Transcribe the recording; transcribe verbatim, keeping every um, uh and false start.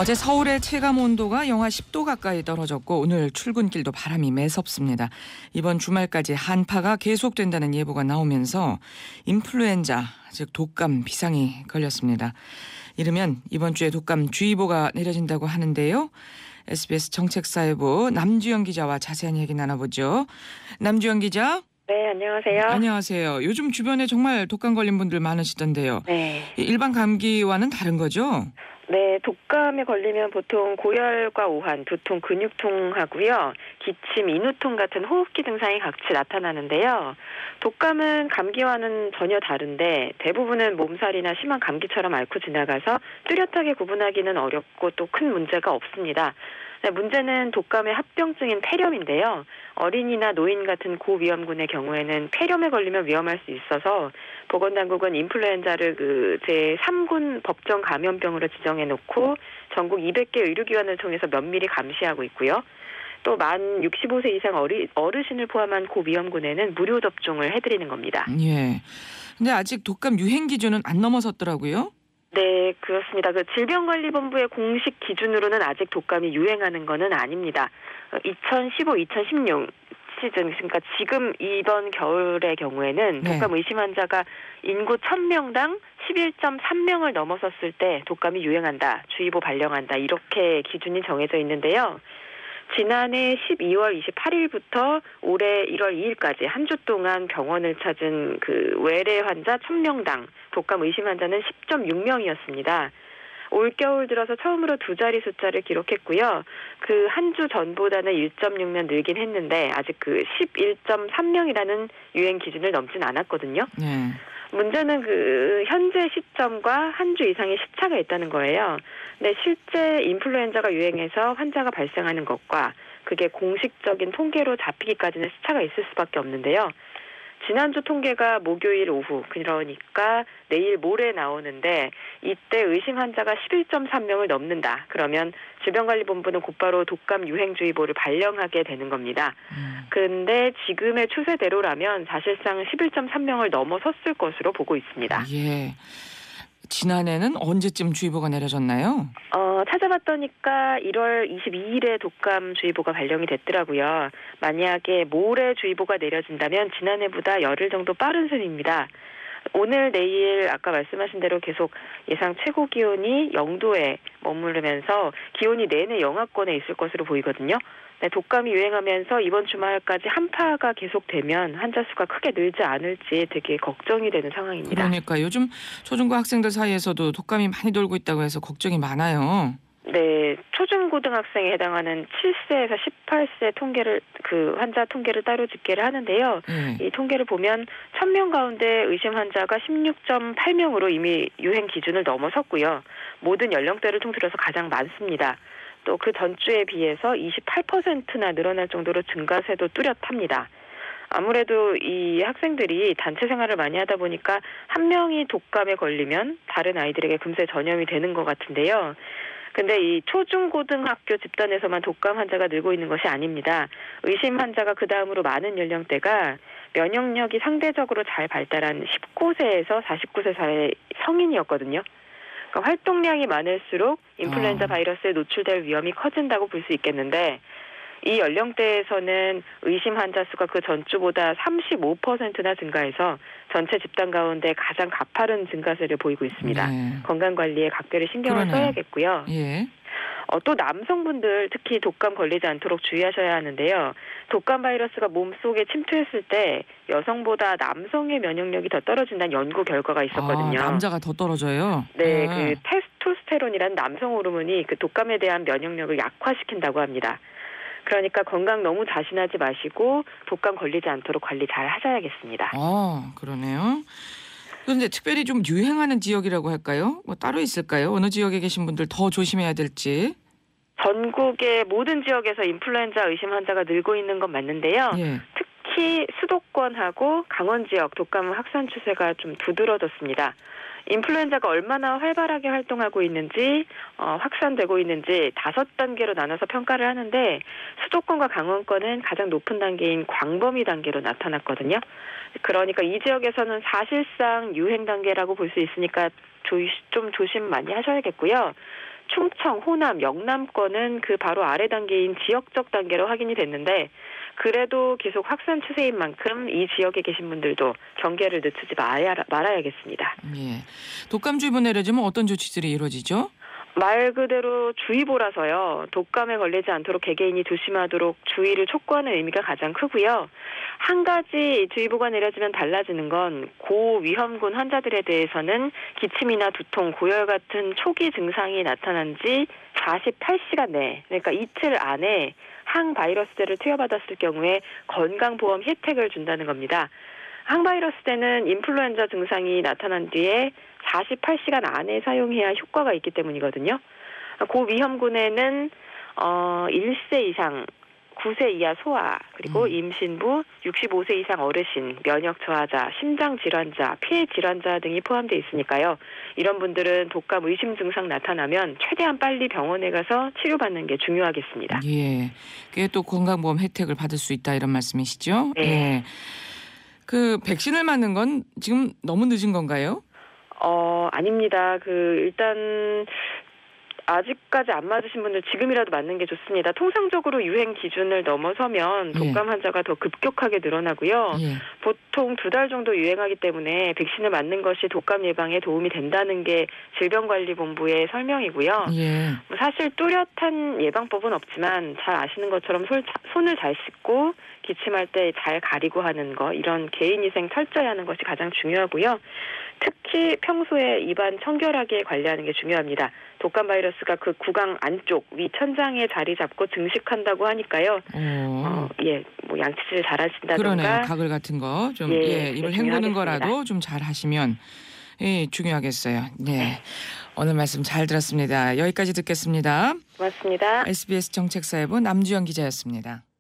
어제 서울의 체감 온도가 영하 십 도 가까이 떨어졌고 오늘 출근길도 바람이 매섭습니다. 이번 주말까지 한파가 계속된다는 예보가 나오면서 인플루엔자, 즉 독감 비상이 걸렸습니다. 이르면 이번 주에 독감주의보가 내려진다고 하는데요. 에스비에스 정책사회부 남주현 기자와 자세한 얘기 나눠보죠. 남주현 기자. 네, 안녕하세요. 안녕하세요. 요즘 주변에 정말 독감 걸린 분들 많으시던데요. 네. 일반 감기와는 다른 거죠? 네, 독감에 걸리면 보통 고열과 오한, 두통, 근육통하고요. 기침, 인후통 같은 호흡기 증상이 같이 나타나는데요. 독감은 감기와는 전혀 다른데 대부분은 몸살이나 심한 감기처럼 앓고 지나가서 뚜렷하게 구분하기는 어렵고 또 큰 문제가 없습니다. 네, 문제는 독감의 합병증인 폐렴인데요. 어린이나 노인 같은 고위험군의 경우에는 폐렴에 걸리면 위험할 수 있어서 보건당국은 인플루엔자를 그 제삼 군 법정 감염병으로 지정해놓고 전국 이백 개 의료기관을 통해서 면밀히 감시하고 있고요. 또 만 육십오 세 이상 어리, 어르신을 포함한 고위험군에는 무료 접종을 해드리는 겁니다. 예. 근데 아직 독감 유행 기준은 안 넘어섰더라고요. 네, 그렇습니다. 그 질병관리본부의 공식 기준으로는 아직 독감이 유행하는 것은 아닙니다. 이천십오 이천십육 시즌, 그러니까 지금 이번 겨울의 경우에는 네. 독감 의심 환자가 인구 천 명당 십일 점 삼 명을 넘어섰을 때 독감이 유행한다, 주의보 발령한다, 이렇게 기준이 정해져 있는데요. 지난해 십이월 이십팔일부터 올해 일월 이일까지 한 주 동안 병원을 찾은 그 외래 환자 천 명당 독감 의심 환자는 십 점 육 명이었습니다. 올겨울 들어서 처음으로 두 자리 숫자를 기록했고요. 그 한 주 전보다는 일 점 육 명 늘긴 했는데 아직 그 십일 점 삼 명이라는 유행 기준을 넘진 않았거든요. 네. 문제는 그 현재 시점과 한 주 이상의 시차가 있다는 거예요. 근데 실제 인플루엔자가 유행해서 환자가 발생하는 것과 그게 공식적인 통계로 잡히기까지는 시차가 있을 수밖에 없는데요. 지난주 통계가 목요일 오후, 그러니까 내일 모레 나오는데 이때 의심 환자가 십일 점 삼 명을 넘는다. 그러면 질병관리본부는 곧바로 독감 유행주의보를 발령하게 되는 겁니다. 음. 그런데 지금의 추세대로라면 사실상 십일 점 삼 명을 넘어섰을 것으로 보고 있습니다. 예. 지난해는 언제쯤 주의보가 내려졌나요? 어, 찾아봤더니까 일월 이십이일에 독감주의보가 발령이 됐더라고요. 만약에 모레 주의보가 내려진다면 지난해보다 열흘 정도 빠른 순입니다. 오늘 내일 아까 말씀하신 대로 계속 예상 최고 기온이 영도에 머무르면서 기온이 내내 영하권에 있을 것으로 보이거든요. 네, 독감이 유행하면서 이번 주말까지 한파가 계속되면 환자 수가 크게 늘지 않을지 되게 걱정이 되는 상황입니다. 그러니까 요즘 초중고 학생들 사이에서도 독감이 많이 돌고 있다고 해서 걱정이 많아요. 네, 초중고등학생에 해당하는 칠 세에서 십팔 세 통계를 그 환자 통계를 따로 집계를 하는데요. 네. 이 통계를 보면 천 명 가운데 의심 환자가 십육 점 팔 명으로 이미 유행 기준을 넘어섰고요. 모든 연령대를 통틀어서 가장 많습니다. 또 그 전주에 비해서 이십팔 퍼센트나 늘어날 정도로 증가세도 뚜렷합니다. 아무래도 이 학생들이 단체 생활을 많이 하다 보니까 한 명이 독감에 걸리면 다른 아이들에게 금세 전염이 되는 것 같은데요. 근데 이 초중고등학교 집단에서만 독감 환자가 늘고 있는 것이 아닙니다. 의심 환자가 그 다음으로 많은 연령대가 면역력이 상대적으로 잘 발달한 십구 세에서 사십구 세 사이 성인이었거든요. 그러니까 활동량이 많을수록 인플루엔자 바이러스에 노출될 위험이 커진다고 볼 수 있겠는데 이 연령대에서는 의심 환자 수가 그 전주보다 삼십오 퍼센트나 증가해서 전체 집단 가운데 가장 가파른 증가세를 보이고 있습니다. 네. 건강관리에 각별히 신경을 그러네. 써야겠고요. 예. 어, 또 남성분들 특히 독감 걸리지 않도록 주의하셔야 하는데요. 독감 바이러스가 몸속에 침투했을 때 여성보다 남성의 면역력이 더 떨어진다는 연구 결과가 있었거든요. 아, 남자가 더 떨어져요? 네, 아. 그 테스토스테론이라는 남성 호르몬이 그 독감에 대한 면역력을 약화시킨다고 합니다. 그러니까 건강 너무 자신하지 마시고 독감 걸리지 않도록 관리 잘 하셔야겠습니다. 아, 그러네요. 그런데 특별히 좀 유행하는 지역이라고 할까요? 뭐 따로 있을까요? 어느 지역에 계신 분들 더 조심해야 될지. 전국의 모든 지역에서 인플루엔자 의심 환자가 늘고 있는 건 맞는데요. 예. 특히 수도권하고 강원 지역 독감 확산 추세가 좀 두드러졌습니다. 인플루엔자가 얼마나 활발하게 활동하고 있는지 어, 확산되고 있는지 다섯 단계로 나눠서 평가를 하는데 수도권과 강원권은 가장 높은 단계인 광범위 단계로 나타났거든요. 그러니까 이 지역에서는 사실상 유행 단계라고 볼 수 있으니까 조, 좀 조심 많이 하셔야겠고요. 충청, 호남, 영남권은 그 바로 아래 단계인 지역적 단계로 확인이 됐는데 그래도 계속 확산 추세인 만큼 이 지역에 계신 분들도 경계를 늦추지 말아야, 말아야겠습니다. 예. 독감주의보 내려지면 어떤 조치들이 이루어지죠? 말 그대로 주의보라서요. 독감에 걸리지 않도록 개개인이 조심하도록 주의를 촉구하는 의미가 가장 크고요. 한 가지 주의보가 내려지면 달라지는 건 고위험군 환자들에 대해서는 기침이나 두통, 고열 같은 초기 증상이 나타난 지 사십팔 시간 내에, 그러니까 이틀 안에 항바이러스제를 투여받았을 경우에 건강보험 혜택을 준다는 겁니다. 항바이러스제는 인플루엔자 증상이 나타난 뒤에 사십팔 시간 안에 사용해야 효과가 있기 때문이거든요. 고위험군에는 어, 일 세 이상, 구 세 이하 소아, 그리고 음. 임신부, 육십오 세 이상 어르신, 면역 저하자, 심장 질환자, 폐 질환자 등이 포함되어 있으니까요. 이런 분들은 독감 의심 증상 나타나면 최대한 빨리 병원에 가서 치료받는 게 중요하겠습니다. 예, 그게 또 건강보험 혜택을 받을 수 있다 이런 말씀이시죠? 네. 예. 그 백신을 맞는 건 지금 너무 늦은 건가요? 어, 아닙니다. 그 일단 아직까지 안 맞으신 분들 지금이라도 맞는 게 좋습니다. 통상적으로 유행 기준을 넘어서면 독감 환자가 더 급격하게 늘어나고요. 예. 보통 두 달 정도 유행하기 때문에 백신을 맞는 것이 독감 예방에 도움이 된다는 게 질병관리본부의 설명이고요. 예. 사실 뚜렷한 예방법은 없지만 잘 아시는 것처럼 손, 손을 잘 씻고 기침할 때 잘 가리고 하는 거, 이런 개인위생 철저히 하는 것이 가장 중요하고요. 특히 평소에 입안 청결하게 관리하는 게 중요합니다. 독감 바이러스가 그 구강 안쪽 위 천장에 자리 잡고 증식한다고 하니까요. 어, 예, 뭐 양치질 잘 하신다든가. 그러네요. 가글 같은 거 좀, 예, 예, 입을 헹구는 중요하겠습니다. 거라도 좀 잘 하시면 예, 중요하겠어요. 네. 오늘 말씀 잘 들었습니다. 여기까지 듣겠습니다. 고맙습니다. 에스비에스 정책사회부 남주영 기자였습니다.